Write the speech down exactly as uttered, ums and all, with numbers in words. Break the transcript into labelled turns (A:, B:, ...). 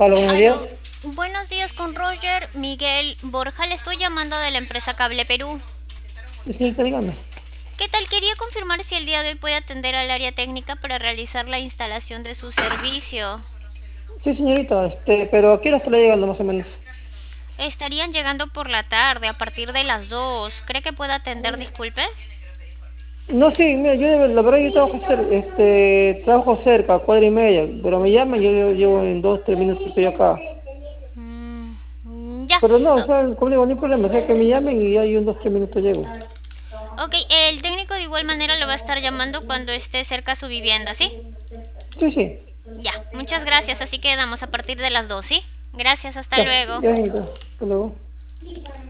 A: Hola, buenos días.
B: Aló, buenos días con Roger, Miguel Borja, le estoy llamando de la empresa Cable Perú.
A: Sí, señorita, dígame.
B: ¿Qué tal? Quería confirmar si el día de hoy puede atender al área técnica para realizar la instalación de su servicio.
A: Sí, señorita, este, pero ¿a qué hora está llegando más o menos?
B: Estarían llegando por la tarde, a partir de las dos. ¿Cree que pueda atender, disculpe?
A: No, sí, mira, yo de- la verdad yo trabajo, cer- este, trabajo cerca, cuadra y media, pero me llaman, yo, yo llevo en dos, tres minutos estoy acá.
B: Mm, ya.
A: Pero no, o sea, como digo, no hay problema, o sea, que me llamen y ya yo en dos, tres minutos llego.
B: Ok, el técnico de igual manera lo va a estar llamando cuando esté cerca a su vivienda, ¿sí?
A: Sí, sí,
B: Ya, muchas gracias, así quedamos a partir de las dos, ¿sí? Gracias, hasta
A: ya,
B: luego.
A: ya, señorita, hasta luego.